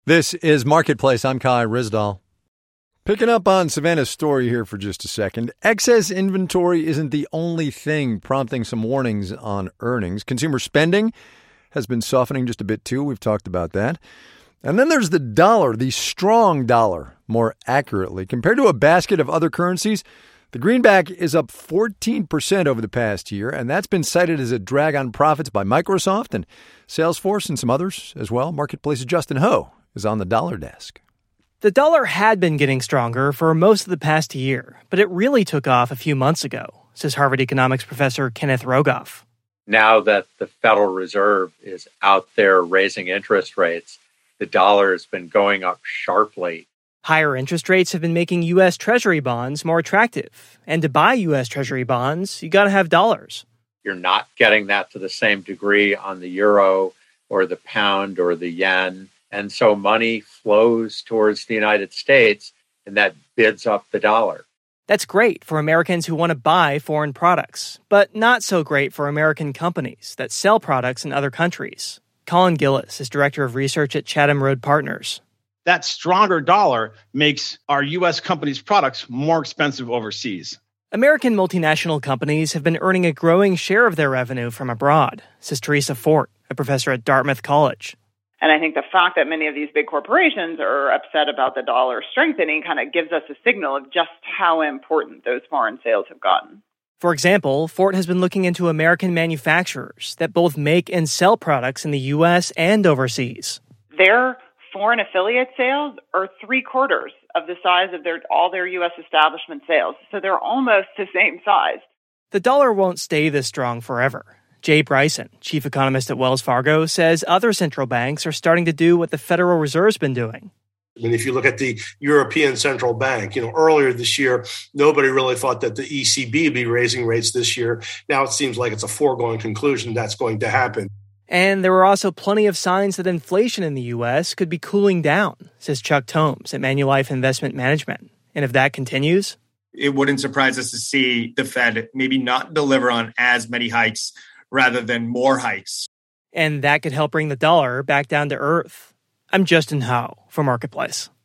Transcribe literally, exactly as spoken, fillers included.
This is Marketplace. I'm Kai Ryssdal. Picking up on Savannah's story here for just a second. Excess inventory isn't the only thing prompting some warnings on earnings. Consumer spending has been softening just a bit too. We've talked about that. And then there's the dollar, the strong dollar, more accurately. Compared to a basket of other currencies, the greenback is up fourteen percent over the past year, and that's been cited as a drag on profits by Microsoft and Salesforce and some others as well. Marketplace's Justin Ho is on the dollar desk. The dollar had been getting stronger for most of the past year, but it really took off a few months ago, says Harvard economics professor Kenneth Rogoff. Now that the Federal Reserve is out there raising interest rates, the dollar has been going up sharply. Higher interest rates have been making U S. Treasury bonds more attractive. And to buy U S. Treasury bonds, you got to have dollars. You're not getting that to the same degree on the euro or the pound or the yen. And so money flows towards the United States, and that bids up the dollar. That's great for Americans who want to buy foreign products, but not so great for American companies that sell products in other countries. Colin Gillis is director of research at Chatham Road Partners. That stronger dollar makes our U S companies' products more expensive overseas. American multinational companies have been earning a growing share of their revenue from abroad, says Teresa Fort, a professor at Dartmouth College. And I think the fact that many of these big corporations are upset about the dollar strengthening kind of gives us a signal of just how important those foreign sales have gotten. For example, Fort has been looking into American manufacturers that both make and sell products in the U S and overseas. Their foreign affiliate sales are three quarters of the size of their all their U S establishment sales. So they're almost the same size. The dollar won't stay this strong forever. Jay Bryson, chief economist at Wells Fargo, says other central banks are starting to do what the Federal Reserve's been doing. I mean, if you look at the European Central Bank, you know, earlier this year, nobody really thought that the E C B would be raising rates this year. Now it seems like it's a foregone conclusion that's going to happen. And there were also plenty of signs that inflation in the U S could be cooling down, says Chuck Tomes at Manulife Investment Management. And if that continues, it wouldn't surprise us to see the Fed maybe not deliver on as many hikes rather than more hikes. And that could help bring the dollar back down to earth. I'm Justin Ho for Marketplace.